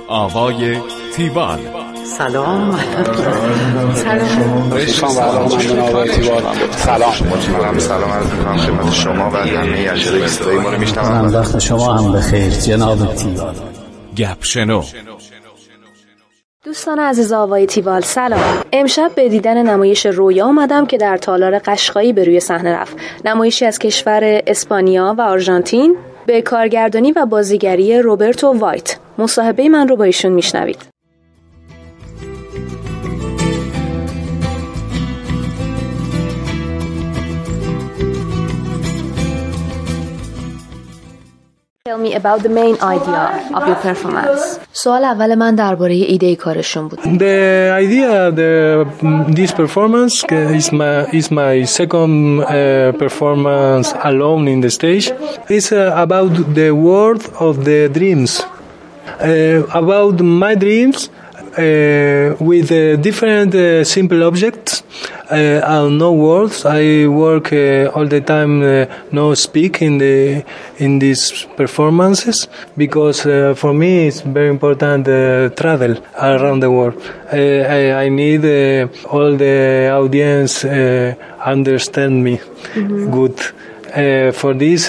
آوای تیوال. سلام. سلام عرض می‌کنم خدمت شما و همه اشتراک‌گذارای ما رو می‌شنوم. وقت شما هم بخیر جناب تیوال. گپ شنو. دوستان عزیز آوای تیوال سلام. امشب به دیدن نمایش رویا اومدم که در تالار قشقایی به روی صحنه رفت. نمایشی از کشور اسپانیا و آرژانتین به کارگردانی و بازیگری روبرتو وایت. مصاحبه من رو با ایشون میشنوید. Tell me about the main idea of your performance. سوال اول من درباره ایده کارشون بود. The idea this performance is my second performance alone in the stage. It's about the world of the dreams. About my dreams with different simple objects and no words. I work all the time no speak in these performances because for me it's very important travel around the world. I need all the audience understand me good. For this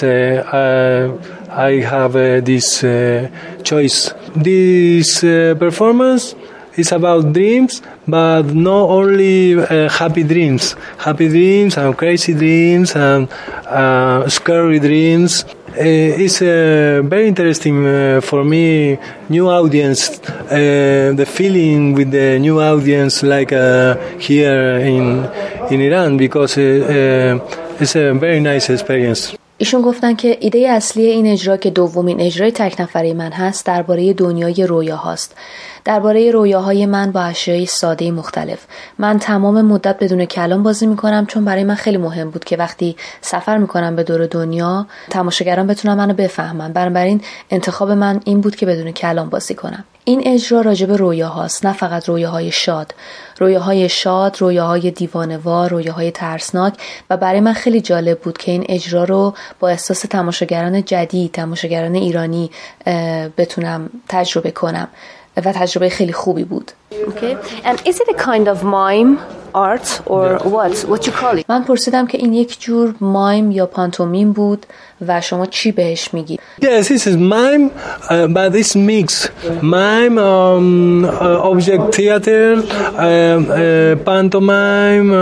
I have this choice. This performance is about dreams, but not only happy dreams and crazy dreams and scary dreams. It's very interesting for me, new audience, the feeling with the new audience like here in Iran, because it's a very nice experience. ایشون گفتن که ایده اصلی این اجرا که دومین اجرای تک نفره من هست درباره دنیای رویا هاست. درباره رویاهای من با اشیاء ساده مختلف. من تمام مدت بدون کلام بازی میکنم چون برای من خیلی مهم بود که وقتی سفر میکنم به دور دنیا تماشاگران بتونن منو بفهمن. بنابراین انتخاب من این بود که بدون کلام بازی کنم. این اجرا راجع به رویاهاست، نه فقط رویاهای شاد، رویاهای دیوانه‌وار، رویاهای ترسناک. و برای من خیلی جالب بود که این اجرا رو با احساس تماشاگران جدید، تماشاگران ایرانی بتونم تجربه کنم و تجربه خیلی خوبی بود. Okay. And is it a kind of mime art or what you call it? من پرسیدم که این یک جور مایم یا پانتومیم بود و شما چی بهش میگی؟ Yes, this is mime, but it's mix. Mime, object theater, pantomime,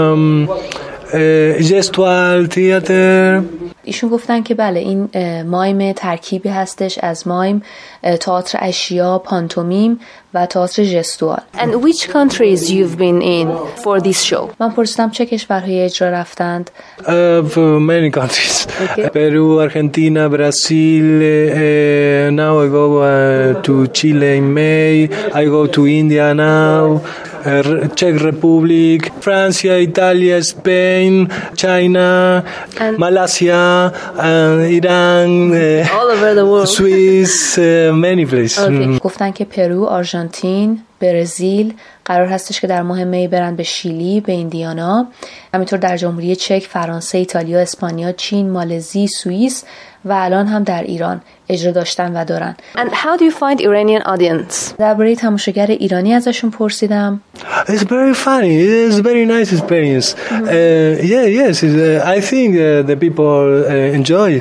gestual theater. ایشون گفتن که بله این مایم ترکیبی هستش از مایم، تئاتر اشیا، پانتومیم و تئاتر جستوال. And which countries you've been in for this show? من پرسیدم چه کشورهای اجرا رفتند؟ Many countries. Okay. Peru, Argentina, Brazil. Now I go to Chile in May. I go to India now. Czech Republic, Francia, Italy, Spain, China, and Malaysia, Iran, all over the world. Swiss, many places. Okay. گفتن که پرو، آرژانتین، برزیل، قرار هستش که در ماه می برن به شیلی، به ایندیانا، همینطور در جمهوری چک، فرانسه، ایتالیا، اسپانیا، چین، مالزی، سوئیس و الان هم در ایران اجرا داشتن و دارن. And how do you find Iranian audience? درباره تماشاگر ایرانی ازشون پرسیدم. It's very funny. It's very nice experience. Yes. I think the people enjoy.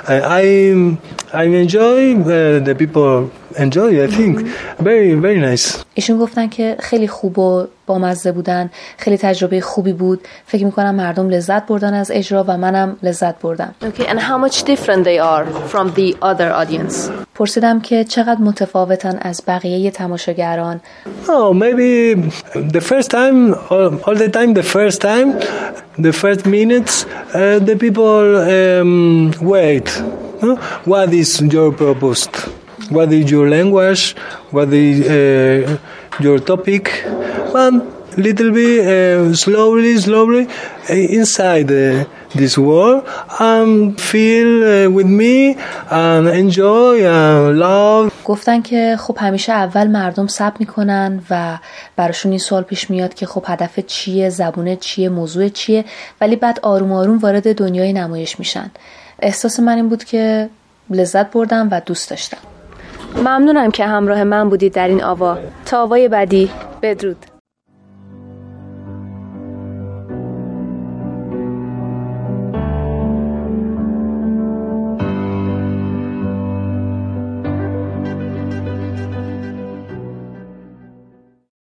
I enjoy. The people enjoy. I think very nice. ایشون گفتن که خیلی خوب و بامزه بودن، خیلی تجربه خوبی بود. فکر میکنم مردم لذت بردن از اجرا و منم لذت بردم. Okay, and how much different they are from the other audience? پرسیدم که چقدر متفاوتن از بقیه تماشاگران. Oh, maybe the first time, all the time, the first minutes, the people wait. What is your purpose? What is your language? What is your topic? But little bit slowly inside this world and feel with me and enjoy and love. گفتن که خب همیشه اول مردم صبر میکنن و براشون این سوال پیش میاد که خب هدف چیه، زبونه چیه، موضوع چیه، ولی بعد آروم آروم وارد دنیای نمایش میشن. احساس من این بود که لذت بردم و دوست داشتم. ممنونم که همراه من بودید در این آوا. تا آوای بعدی، بدرود.